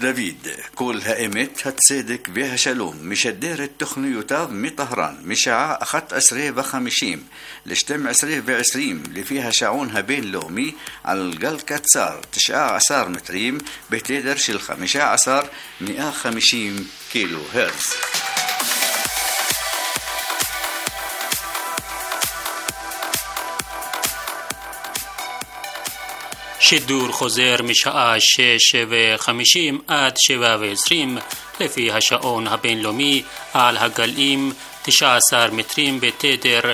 דוד, כל האמת, הצדק והשלום, משדר את תוכניותיו מטהרן, משעה 11:50 ל-12:20 לפי השעון הבינלאומי, על גל קצר 19 מטרים בתדר של 15,150 קילו הרץ. שידור חוזר משעה 6:50 עד 7:20 לפי השעון הבינלאומי על הגלים 19 מטרים בתדר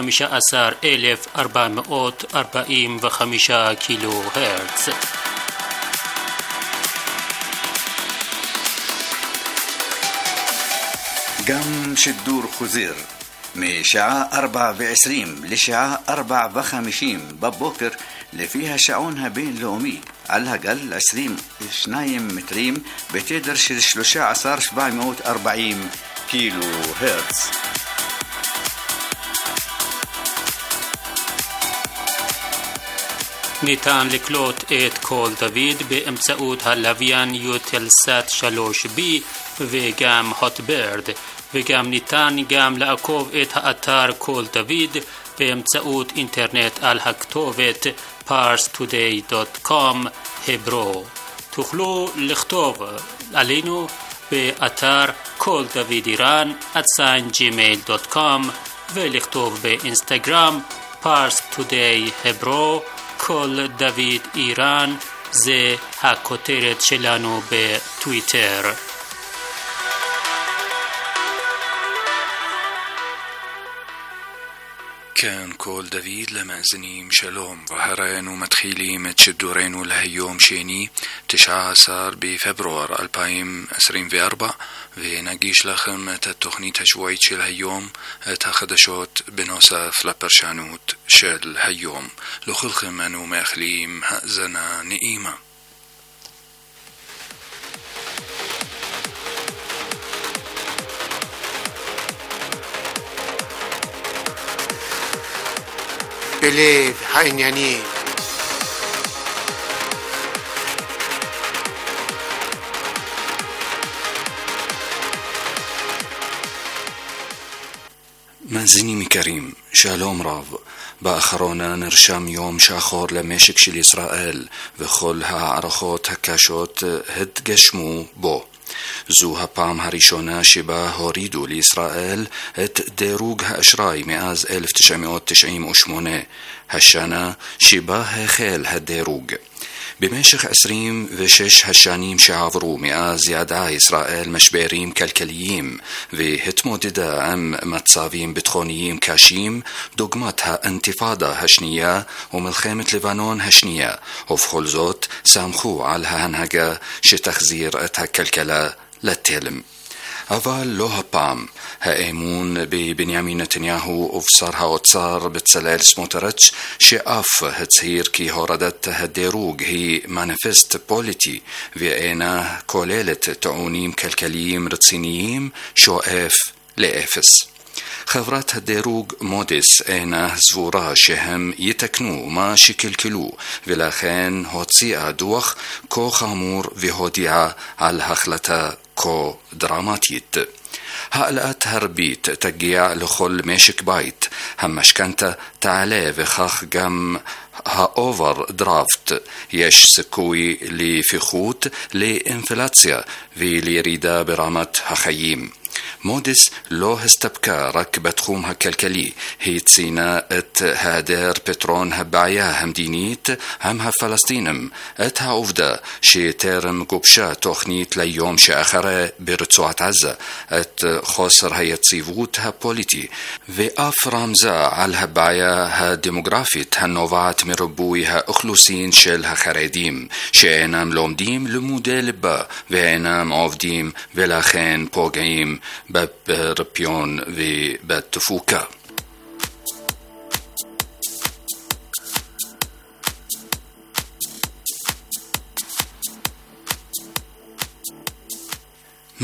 15,445 קילו הרץ. גם שידור חוזר משעה 4:20 לשעה 4:50 בבוקר לפי השעון הבינלאומי על הגל 22 מטרים בתדר של 13,740 קילו הרץ. ניתן לקלוט את קול דוד באמצעות הלוויין יוטלסאט 3B וגם הוטברד, וגם ניתן לעקוב את האתר קול דוד באמצעות אינטרנט על הכתובת parstoday.com hebro. תוכלו לכתוב עלינו באתר קול דוד איראן @gmail.com ולכתוב באינסטגרם parstoday hebro קול דוד איראן, זה הכותרת שלנו בטוויטר. كان كول دافيد لمازنين شلوم وهرانو متخيلين تشدورينو لهيوم شيني 19 بفبراير 2024 ونجيش لكم التخنيت هشويت شل هيوم تخدشوت بنوصف لبرشانوت شل هيوم لخلخم انو ماخليم هأزنا نئيمة. בלב העניינים. מאזינים יקרים, שלום רב. באחרונה נרשם יום שחור למשק של ישראל, וכל הערכות הקשות התגשמו בו. זו הפעם הראשונה שבה הורידו לישראל את דירוג האשראי מאז 1998, השנה שבה החל הדירוג. במשך 26 השנים שעברו מאז ידעה ישראל משברים כלכליים והתמודדה עם מצבים ביטחוניים קשים דוגמת האינתיפאדה השנייה ומלחמת לבנון השנייה, ובכל זאת סמכו על ההנהגה שתחזיר את הכלכלה לתלם. אבל לא הפעם. האמון בבנימין נתניהו ובשר האוצר בצלאל סמוטריץ' שאף הצהיר כי הורדת הדירוג היא מניפסט פוליטי ואינה כוללת טיעונים כלכליים רציניים, שואף לאפס. חברת הדירוג מודיס אינה סבורה שהם יתקנו מה שקלקלו, ולכן הוציאה דוח כה חמור והודיעה על החלטה כה דרמטית. העלאת הריבית תגיע לכל משק בית, המשכנתה תעלה וכך גם האוברדרפט. יש סיכוי לפיחות, לאינפלציה ולירידה ברמת החיים. מודיס לא הסתפקה רק בתחום הכלכלי, היא ציינה את היעדר פתרון הבעיה המדינית עם הפלסטינים, את העובדה שטרם גובשה תוכנית ליום שאחרי ברצועת עזה, את חוסר היציבות הפוליטי, ואף רמזה על הבעיה הדמוגרפית הנובעת מריבוי האוכלוסין של החרדים, שאינם לומדים לימודי ליבה ואינם עובדים ולכן פוגעים בפריון ובתפוקה.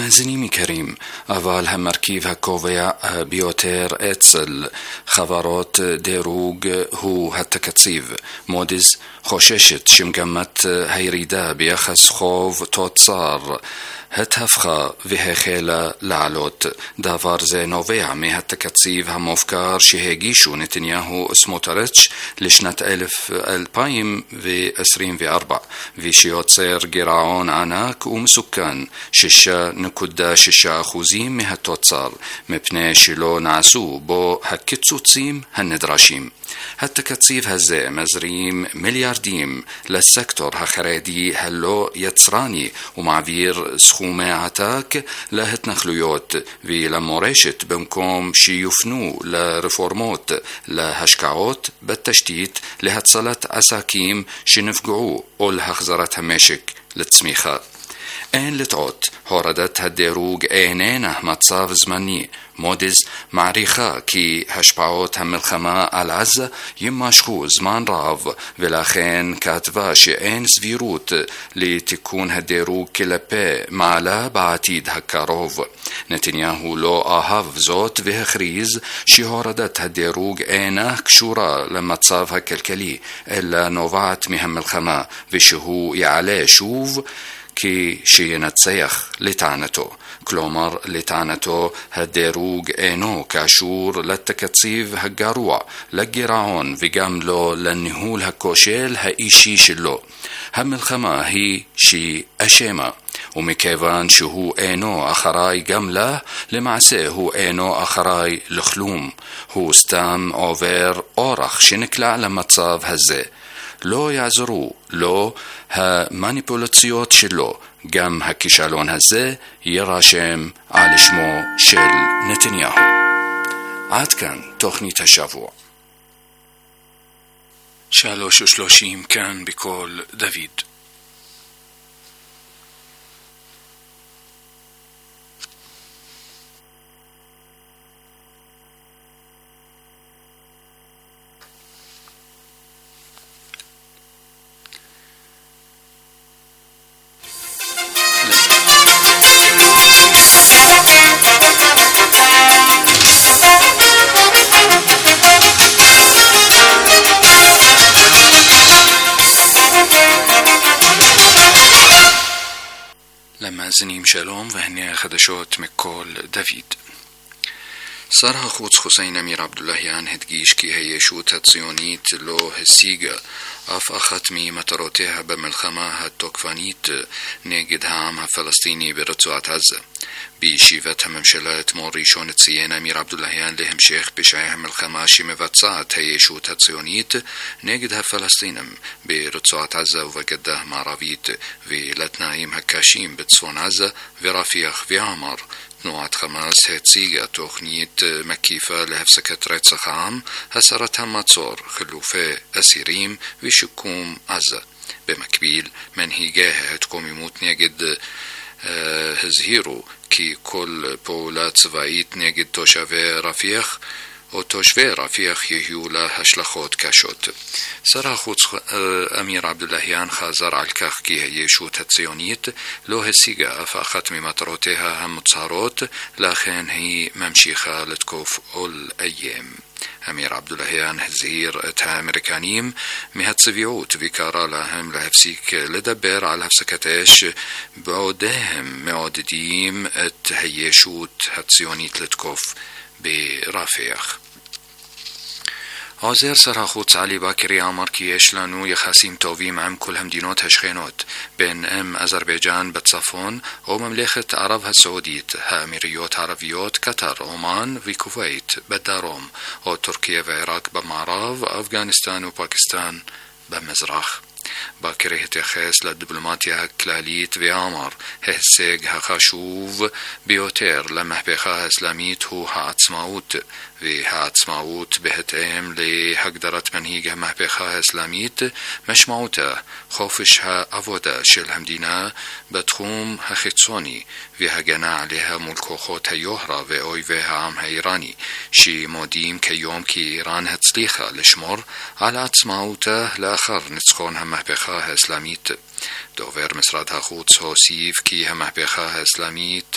מאזינים יקרים, אבל המרכיב הקובע ביותר אצל חברות דירוג הוא התקציב. מודי'ס חוששת שמגמת הירידה ביחס חוב תוצר התהפכה והחלה לעלות. דבר זה נובע מהתקציב המופקר שהגישו נתניהו וסמוטריץ' לשנת 2024 ושיוצר גירעון ענק ומסוכן 6.6% מהתוצר מפני שלא נעשו בו הקיצוצים הנדרשים. התקציב הזה מזרים מיליארדים לסקטור החרדי הלא יצרני ומעביר סכומי עתק להתנחלויות ולמורשת במקום שיופנו לרפורמות, להשקעות בתשתית, להצלת עסקים שנפגעו או להחזרת המשק לצמיחה. אין לטעות, הורדת הדירוג איננה מצב זמני. מודי'ס מעריכה כי השפעות המלחמה על עזה יימשכו זמן רב, ולכן כתבה שאין סבירות לתיקון הדירוג כלפי מעלה בעתיד הקרוב. נתניהו לא אהב זאת והכריז שהורדת הדירוג אינה קשורה למצב הכלכלי, אלא נובעת מהמלחמה, ושהוא יעלה שוב כשינצח לטענתו. כלומר, לטענתו הדירוג אינו קשור לתקציב הגרוע, לגירעון וגם לא לניהול הכושל האישי שלו. המלחמה היא שאשמה, ומכיוון שהוא אינו אחראי גם לה, למעשה הוא אינו אחראי לכלום. הוא סתם עובר אורח שנקלע למצב הזה. לא יעזרו לו המניפולציות שלו, גם הכישלון הזה יירשם על שמו של נתניהו. עד כאן תוכנית השבוע. 3:30 כאן בקול דוד. למאזינים שלום, והנה החדשות מקול דוד. שר החוץ חוסיין אמיר עבדולהיאן הדגיש כי הישות הציונית לא השיגה אף אחת ממטרותיה במלחמה התוקפנית נגד העם הפלסטיני ברצועת עזה. בישיבת הממשלה אתמול ראשון ציין אמיר עבדולהיאן להמשך פשעי המלחמה שמבצעת הישות הציונית נגד הפלסטינים ברצועת עזה ובגדה המערבית ולתנאים הקשים בצפון עזה ורפיח ועמר. תנועת חמאס הציגה תוכנית מקיפה להפסקת רצח העם, הסרת המצור, חילופי אסירים ושיקום עזה. במקביל, מנהיגי ההתקוממות נגד הזהירו כי כל פעולה צבאית נגד תושבי רפיח או תושבי רפיח יהיו לה השלכות קשות. שר החוץ אמיר עבדולהיאן חזר על כך כי הישות הציונית לא השיגה אף אחת ממטרותיה המוצהרות, לכן היא ממשיכה לתקוף ולאיים. אמיר עבדולהיאן הזהיר את האמריקנים מהצביעות וקרא להם להפסיק לדבר על הפסקת אש בעודם מעודדים את הישות הציונית לתקוף ברפיח. עוזר שר החוץ עלי בכרי אמר כי יש לנו יחסים טובים עם כל המדינות השכנות, בין אם אזרבייג'אן בצפון או ממלכת ערב הסעודית, האמירויות הערביות, קטר, אומן וכווית בדרום, או טורקיה ועיראק במערב, אפגניסטן ופקיסטן במזרח. בכרי התייחס לדיפלומטיה הכללית ואמר, ההישג החשוב ביותר למהפכה האסלאמית הוא העצמאות, והעצמאות בהתאם להגדרת מנהיג המהפכה האסלאמית משמעותה חופש העבודה של המדינה בתחום החיצוני והגנה עליה מול כוחות היוהרה ואויבי העם האיראני, שמודים כיום כי איראן הצליחה לשמור על עצמאותה לאחר ניצחון המהפכה האסלאמית. דובר משרד החוץ הוסיף כי המהפכה האסלאמית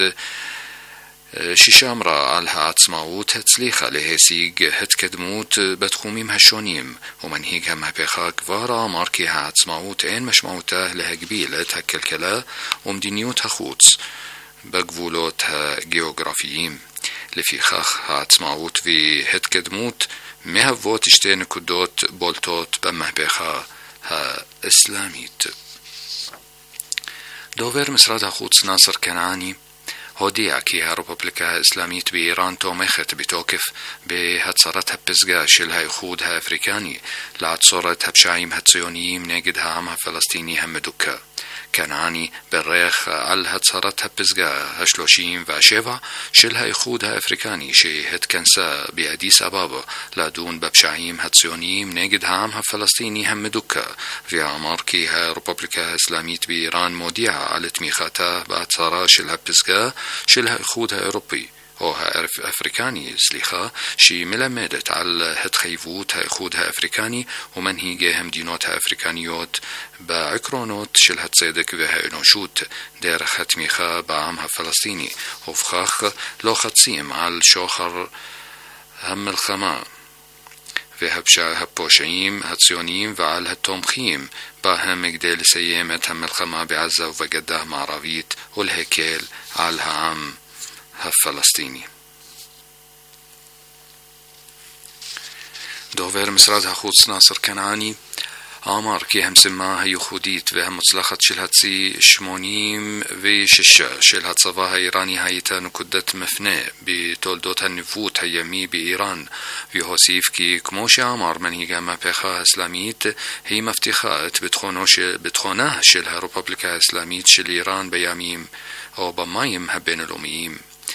ששמרה על העצמאות הצליחה להשיג התקדמות בתחומים השונים, ומנהיג המהפכה כבר אמר כי העצמאות אין משמעותה להגביל את הכלכלה ומדיניות החוץ בגבולות הגיאוגרפיים. לפיכך העצמאות והתקדמות מהוות שתי נקודות בולטות במהפכה האסלאמית. דובר משרד החוץ נאסר כנעני הודיע כי הרפובליקה האסלאמית באיראן תומכת בתוקף בהצהרת הפסגה של האיחוד האפריקני לעצור את הפשעים הציוניים נגד העם הפלסטיני המדוכא. כנעני ברך על הצהרת הפסגה ה-37 של האיחוד האפריקני שהתכנסה באדיס אבבה לדון בפשעים הציוניים נגד העם הפלסטיני המדוכא, ואמר כי הרפובליקה האסלאמית באיראן מודיעה על תמיכתה בהצהרה של הפסגה של האיחוד האירופי או האפריקני, שמלמדת על התחייבות האיחוד האפריקני ומנהיגי המדינות האפריקניות בעקרונות של הצדק והאנושות דרך התמיכה בעם הפלסטיני, ובכך לוחצים על שוחר המלחמה והפושעים הציוניים ועל התומכים בהם כדי לסיים את המלחמה בעזה ובגדה המערבית ולהקל על העם הפלסטיני. דובר משרד החוץ נאסר כנעני אמר כי המשימה הייחודית והמוצלחת של הצי 86 של הצבא האיראני הייתה נקודת מפנה בתולדות הניווט הימי באיראן, והוסיף כי כמו שאמר מנהיג המהפכה האסלאמית, היא מבטיחה את ביטחונה של הרפובליקה האסלאמית של איראן בימים או במים הבינלאומיים.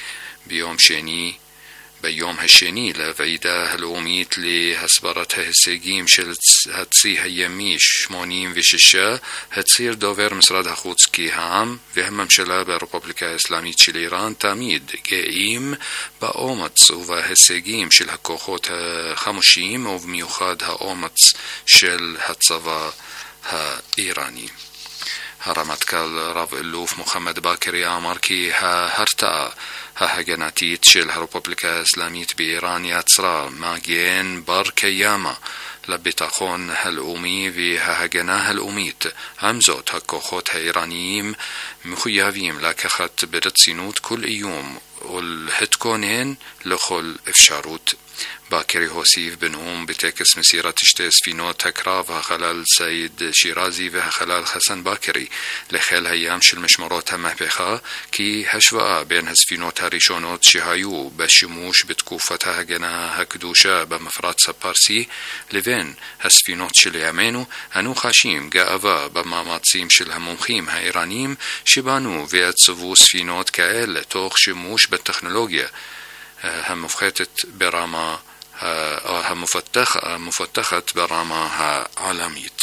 ביום השני לוועידה הלאומית להסברת ההישגים של הצי הימי 86 הצהיר דובר משרד החוץ כי העם והממשלה ברפובליקה האסלאמית של איראן תמיד גאים באומץ ובהישגים של הכוחות החמושים ובמיוחד האומץ של הצבא האיראני. הרמטכ"ל רב אלוף מוחמד באקרי אמר כי ההרתעה ההגנתית של הרפובליקה האסלאמית באיראן יצרה מגן בר קיימא לביטחון הלאומי וההגנה הלאומית. עם זאת, הכוחות האיראניים מחויבים לקחת ברצינות כל איום ולהתכונן לכל אפשרות. באקרי הוסיף בנאום בטקס מסירת שתי ספינות הקרב, החלל סעיד שירזי והחלל חסן באקרי, לחיל הים של משמרות המהפכה, כי השוואה בין הספינות הראשונות שהיו בשימוש בתקופת ההגנה הקדושה במפרץ הפרסי לבין הספינות של ימינו, אנו חשים גאווה במאמצים של המומחים האיראנים שבנו ועצבו ספינות כאלה תוך שימוש בטכנולוגיה המפותחת ברמה העולמית.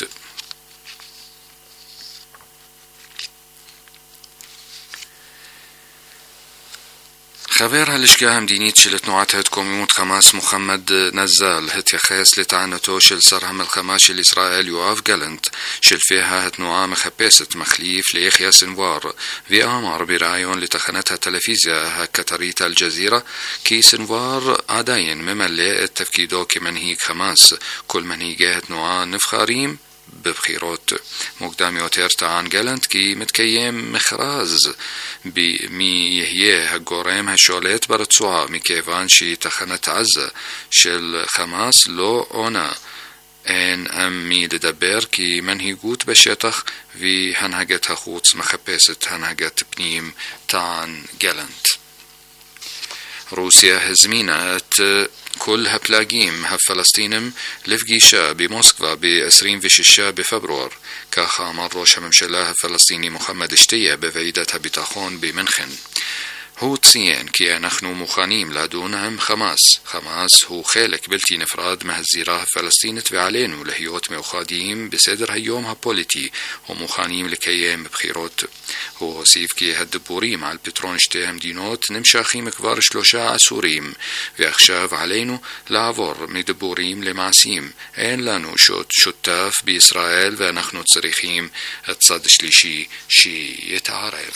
חבר הלשכה המדינית של תנועת ההתקוממות חמאס מוחמד נזל התייחס לטענתו של שר המלחמה של ישראל יואב גלנט שלפיה התנועה מחפשת מחליף ליחיא סנוואר, ואמר בראיון לתחנת הטלוויזיה הקטרית אל-ג'זירה כי סנוואר עדיין ממלא את תפקידו כמנהיג חמאס. כל מנהיגי התנועה נבחרים בבחירות. מוקדם יותר טען גלנט כי מתקיים מכרז מי יהיה הגורם השולט ברצועה, מכיוון שתחנת עזה של חמאס לא עונה. אין עם מי לדבר כי מנהיגות בשטח והנהגת החוץ מחפשת הנהגת פנים, טען גלנט. רוסיה הזמינה את כל הפלגים הפלסטינים לפגישה במוסקבה ב-26 בפברואר, ככה אמר ראש הממשלה הפלסטיני מוחמד שתיה בוועידת הביטחון במינכן. هو ציין כי אנחנו מוכנים לדון עם חמאס. חמאס הוא חלק בלתי נפרד מהזירה הפלסטינית ועלינו להיות מאוחדים בסדר היום הפוליטי ומוכנים לקיים בחירות. הוא הוסיף כי הדיבורים על פתרון שתי המדינות נמשכים כבר 3 עשורים ועכשיו עלינו לעבור מדיבורים למעשים. אין לנו שותף בישראל ואנחנו צריכים הצד השלישי שיתערב.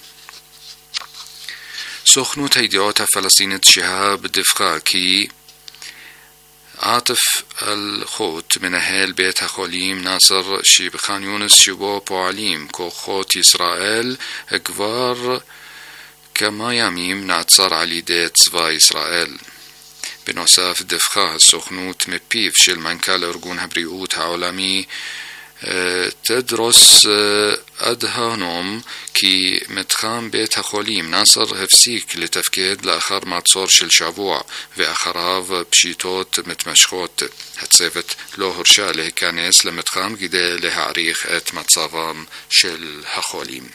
סוכנות הידיעות הפלסטינית שהב דיווחה כי עאטף אל-חוט מנהל בית החולים נאסר שבח'אן יונס שבו פועלים כוחות ישראל כבר כמה ימים נעצר על ידי צבא ישראל. בנוסף דיווחה הסוכנות מפיו של מנכ"ל ארגון הבריאות העולמי תדרוס אדהנום כי מתחם בית החולים נאסר הפסיק לתפקד לאחר מעצור של שבוע ואחריו פשיטות מתמשכות. הצוות לא הורשה להיכנס למתחם כדי להעריך את מצבם של החולים.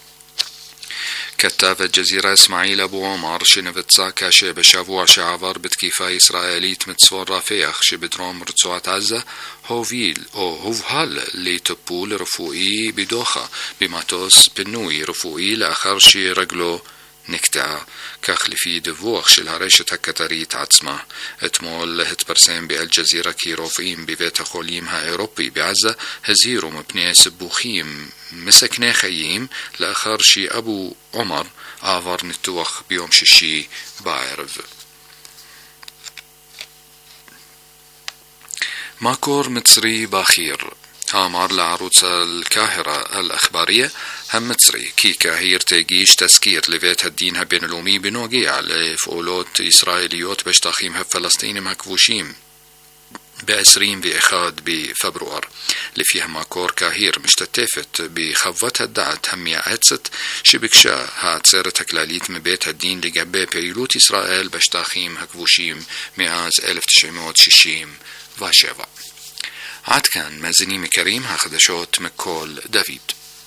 כתב אל-ג'זירה אסמאעיל אבו עומר שנבצע קשה בשבוע שעבר בתקיפה ישראלית מצפון רפיח שבדרום רצועת עזה הובהל לטיפול רפואי בדוחה במטוס פינוי רפואי לאחר שרגלו נקטעה, כך לפי דיווח של הרשת הקטרית עצמה. אתמול התפרסם באל-ג'זירה כי רופאים בבית החולים האירופי בעזה הזהירו מפני סיבוכים מסכני חיים לאחר שאבו עומר עבר ניתוח ביום שישי בערב. מקור מצרי בכיר אמר לערוץ אל-קאהירה אל-אخبارية המצרי כי קהיר תגיש תזכיר לבית הדין הבינלאומי בנוגע לפעולות ישראליות בשטחים הפלסטינים הכבושים ב-21 בפברואר. לפי המקור קהיר משתתפת בחוות הדעת המייעצת שביקשה העצרת הכללית מבית הדין לגבי פעילות ישראל בשטחים הכבושים מאז 1967. עד כאן מאזינים יקרים החדשות מכל דוד.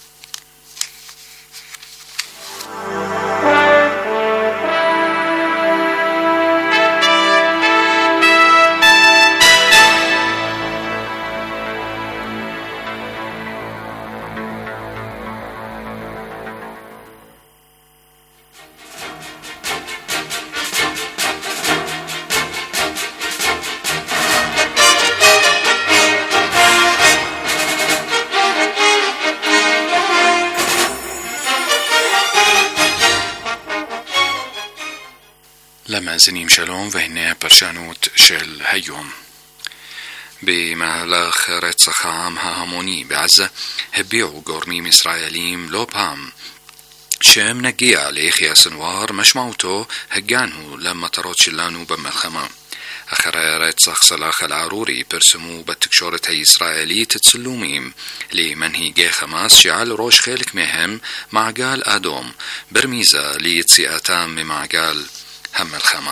למאזינים שלום, והנה הפרשנות של היום. במהלך רצח העם ההמוני בעזה הביעו גורמים ישראלים לא פעם שאם נגיע ליחיא סנוואר משמעותו הגענו למטרות שלנו במלחמה. אחרי רצח סלאח אל-ערורי פרסמו בתקשורת הישראלית צילומים למנהיגי חמאס שעל ראש חלק מהם מעגל אדום ברמיזה ליציאתם ממעגל המלחמה.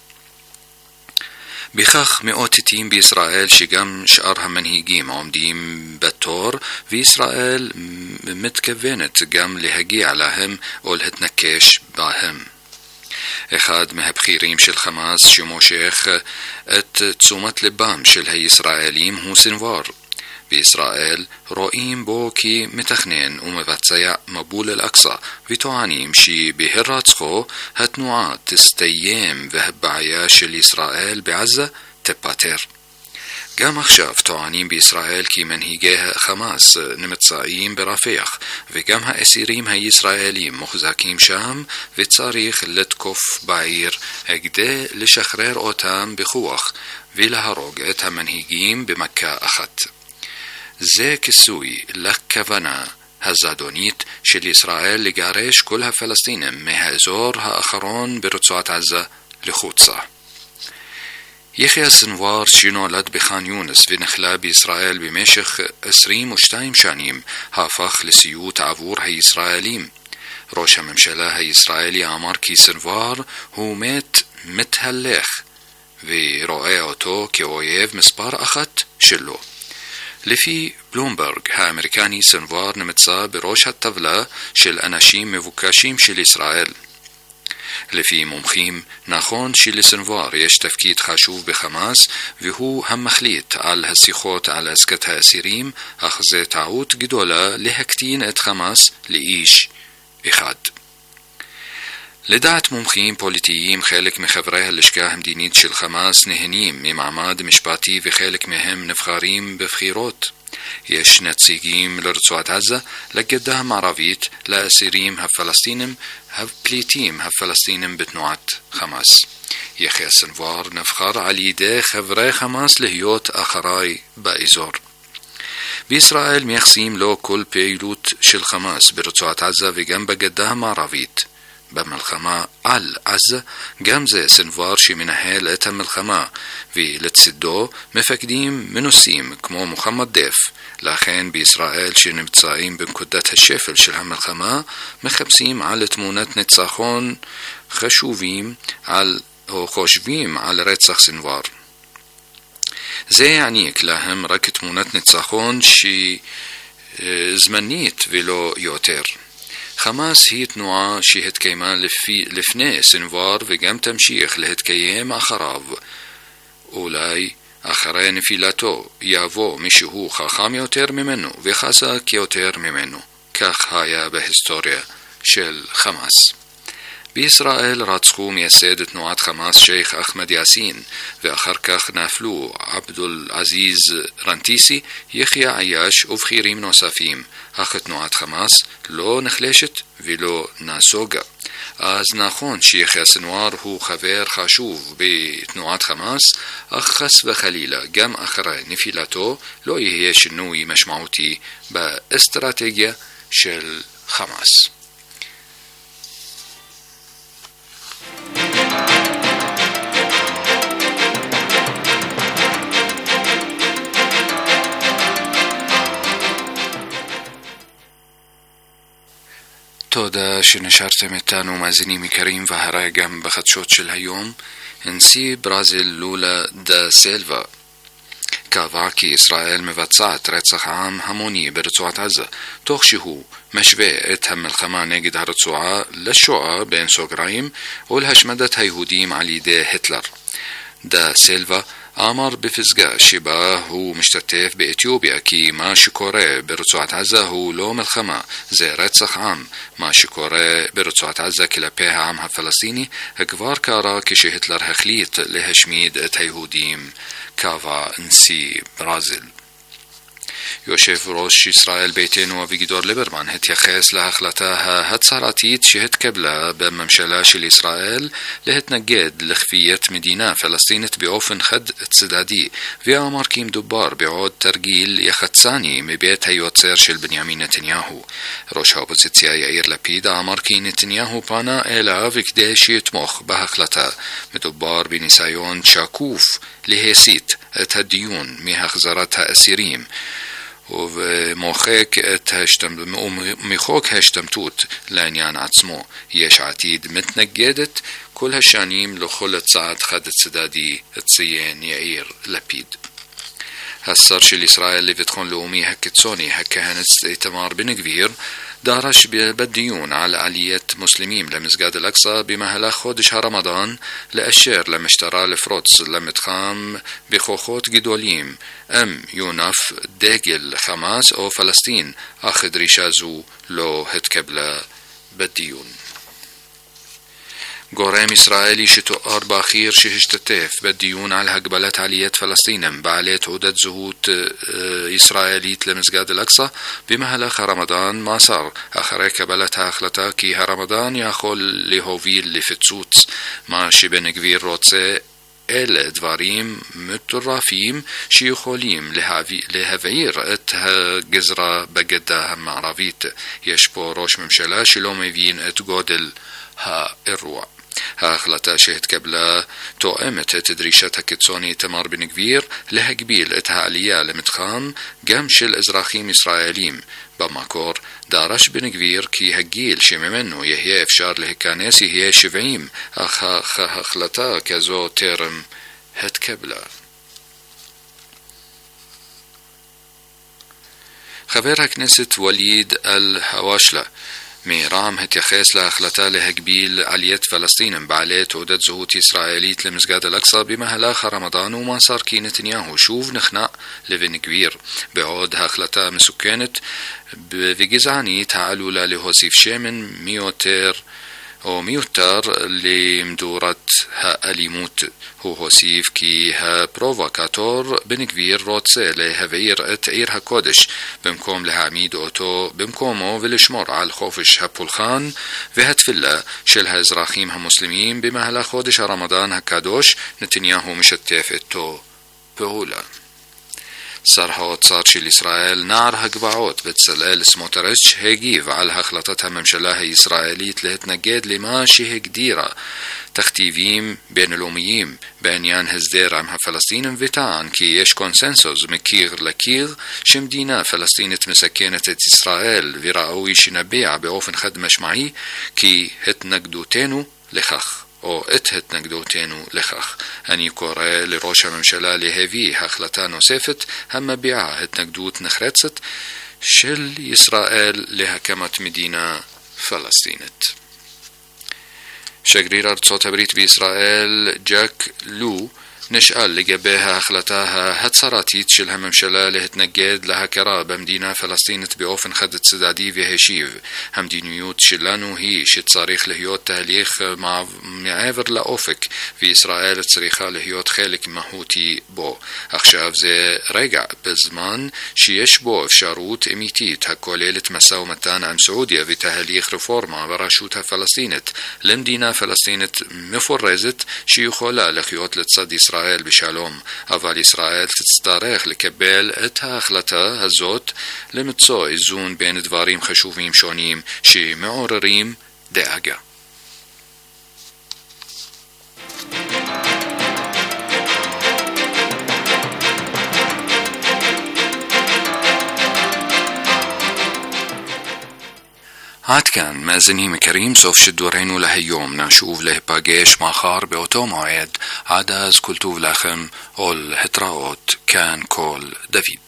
בכך מאותתים בישראל שגם שאר המנהיגים עומדים בתור וישראל מתכוונת גם להגיע להם או להתנקש בהם. אחד מהבכירים של חמאס שמושך את תשומת לבם של הישראלים הוא סנוואר. בישראל רואים בו כמתכנן ומבצע מבול אל-אקצא וטוענים שבהירצחו התנועה תסתיים והבעיה של ישראל בעזה תפתר. גם עכשיו טוענים בישראל כי מנהיגי חמאס נמצאים ברפיח וגם האסירים הישראלים מוחזקים שם וצריך לתקוף בעיר כדי לשחרר אותם בכוח ולהרוג את המנהיגים במכה אחת. זה כיסוי לכוונה הזדונית של ישראל לגרש כל הפלסטינים מהאזור האחרון ברצועת עזה לחוצה. יחיא סנוואר שנולד בח'אן יונס ונחלה בישראל במשך 22 שנים הפך לסיוט עבור הישראלים. ראש הממשלה הישראלי אמר כי סנוואר הוא מתהלך ורואה אותו כאויב מספר אחת שלו. לפי בלומברג האמריקני סנוואר נמצא בראש הטבלה של אנשים מבוקשים של ישראל. לפי מומחים, נכון שלסנוואר יש תפקיד חשוב בחמאס, והוא המחליט על השיחות על עסקת האסירים, אך זה טעות גדולה להקטין את חמאס לאיש אחד. לדעת מומחים פוליטיים, חלק מחברי הלשכה המדינית של חמאס נהנים ממעמד משפטי וחלק מהם נבחרים בבחירות. יש נציגים לרצועת עזה, לגדה המערבית, לאסירים הפלסטינים, הפליטים הפלסטינים בתנועת חמאס. יחיא סנוואר נבחר על ידי חברי חמאס להיות אחראי באזור. בישראל מייחסים לו כל פעילות של חמאס ברצועת עזה וגם בגדה המערבית. במלחמה על עזה, גם זה סנוואר שמנהל את המלחמה, ולצדו מפקדים מנוסים כמו מוחמד דף. לכן בישראל שנמצאים בנקודת השפל של המלחמה, מחפשים על תמונת ניצחון חשובים או חושבים על רצח סנוואר. זה יעניק להם רק תמונת ניצחון זמנית ולא יותר. חמאס היא תנועה שהתקיימה לפני סנוואר וגם תמשיך להתקיים אחריו. אולי אחרי נפילתו יבוא מישהו חכם יותר ממנו וחזק יותר ממנו. כך היה בהיסטוריה של חמאס. בישראל רצחו מייסד תנועת חמאס שייח אחמד יאסין, ואחר כך נפלו עבדול עזיז רנטיסי, יחיא עייש ובכירים נוספים, אך תנועת חמאס לא נחלשת ולא נסוגה. אז נכון שיחיא סנוואר הוא חבר חשוב בתנועת חמאס, אך חס וחלילה גם אחרי נפילתו לא יהיה שינוי משמעותי באסטרטגיה של חמאס. תודה שנשארתם איתנו מאזינים יקרים, והרי גם בחדשות של היום. נשיא ברזיל לולה דה סילבה קבע כי ישראל מבצעת רצח עם המוני ברצועת עזה, תוך שהוא משווה את המלחמה נגד הרצועה לשואה בין סוגריים ולהשמדת היהודים על ידי היטלר. דה סילבה אמר בפסגה שבה הוא משתתף באתיופיה כי מה שקורה ברצועת עזה הוא לא מלחמה, זה רצח עם. מה שקורה ברצועת עזה כלפי העם הפלסטיני כבר קרה כשהיטלר החליט להשמיד את היהודים, קבע נשיא ברזיל. יושב ראש ישראל ביתנו אביגדור ליברמן התייחס להחלטה ההצהרתית שהתקבלה בממשלה של ישראל להתנגד לכפיית מדינה פלסטינית באופן חד צדדי, ואמר כי מדובר בעוד תרגיל יחצני מבית היוצר של בנימין נתניהו. ראש האופוזיציה יאיר לפיד אמר כי נתניהו פנה אליו כדי שיתמוך בהחלטה. מדובר בניסיון שקוף להסיט את הדיון מהחזרת האסירים ומוחק מחוק ההשתמטות לעניין עצמו. יש עתיד מתנגדת כל השנים לכל צעד חד צדדי, ציין יאיר לפיד. השר של ישראל לביטחון לאומי הקיצוני הכהניסט איתמר בן גביר דרש בדיון על עליית מוסלמים למסגד אל-אקצא במהלך חודש הרמדאן לאשר למשטרה לפרוץ למתחם בכוחות גדולים יונף דגל חמאס או פלסטין, אך דרישה זו לא התקבלה בדיון. גורם ישראלי שתואר בכיר שהשתתף בדיון על הגבלת עליית פלסטינים בעלי תעודת זהות ישראלית למסגד אל-אקצא במהלך הרמדאן מסר אחרי קבלת ההחלטה כי הרמדאן יכול להוביל לפיצוץ. מה שבן גביר רוצה אלה דברים מטורפים שיכולים להבעיר את הגזרה בגדה המערבית. יש פה ראש ממשלה שלא מבין את גודל האירוע. ההחלטה שהתקבלה תואמת את דרישת הקיצוני איתמר בן גביר להגביל את העלייה למתחם גם של אזרחים ישראלים. במקור דרש בן גביר כי הגיל שממנו יהיה אפשר להיכנס יהיה 70, אך ההחלטה כזו טרם התקבלה. חבר הכנסת וליד אל-הוואשלה ميرام هتيخيس لأخلتا لهقبيل علية فلسطين بعليه تعدد زهوت إسرائيليت لمسجد الأقصى بمهلاخ رمضان وما صار كي نتنياهو شوف نخنق لفن كبير بعود هاخلتا مسكانت بجزعني تعالوا لهوسيف شامن ميوتر لمدورة ها أليموت هو هوسيف كي ها بروفاكاتور بن كبير روتسي لهفير اتعير ها كودش بمكوم لها عميد اوتو بمكومو فيلشمور على الخوفش ها بولخان وهتفلا شلها ازراخيم ها مسلمين بمهلا خودش رمضان ها كادوش نتنياهو مشتف اتو بهولا صارحوت صارشي لإسرائيل نار هقبعوت بتسلال سموتريتش هيجيف على هخلطتها ممشلاها إسرائيليت لهتنجد لماشي هكديرة تختيفيم بين الأميين بانيان هزدير عمها فلسطين فيتان كي يش كونسنسوس مكيغ لكيغ شمدينا فلسطين مسكينة إسرائيل فيراوي شنبيع بأوفن خدمش معي كي هتنجدو تينو لخخ او اتهت نقدوتينو لخخ اني كوري لروشا ممشلا لهيفي هخلتا نوسيفت هم بيعا هت نقدوت نخرتست شل إسرائيل لهكمة مدينة فلسطينت شقرير أرض بريت بإسرائيل جاك لو نشأل لجبهها أخلتها هتصراتيت شلها ممشلا لهتنجد لها كرا بمدينة فلسطين بأوفن خدت سدادي وهشيف هم دينيوت شلانو هي شت صاريخ لهيوت تهليخ مع معافر لأوفك في إسرائيل تصريخا لهيوت خالك مهوتي بو أخشاف زي رجع بزمان شيش بو افشاروت اميتيت هكوليلة مساومتان عن سعودية في تهليخ رفورما براشوتها فلسطينت لمدينة فلسطينت مفرزت شيخولا لخيوت لتصد إسرائيل بشالوم أفال إسرائيل تستاريخ لكبال اتها أخلتا هزوت لمتصو إزون بين دواريم خشوفيم شونيم شي معورريم داقة عاد كان مازنيم كريم سوف شدورينو له يوم نشوف له باقيش ماخار بأوتو موعد عاد از كلتو لخم أول هتراوت كان كول دافيد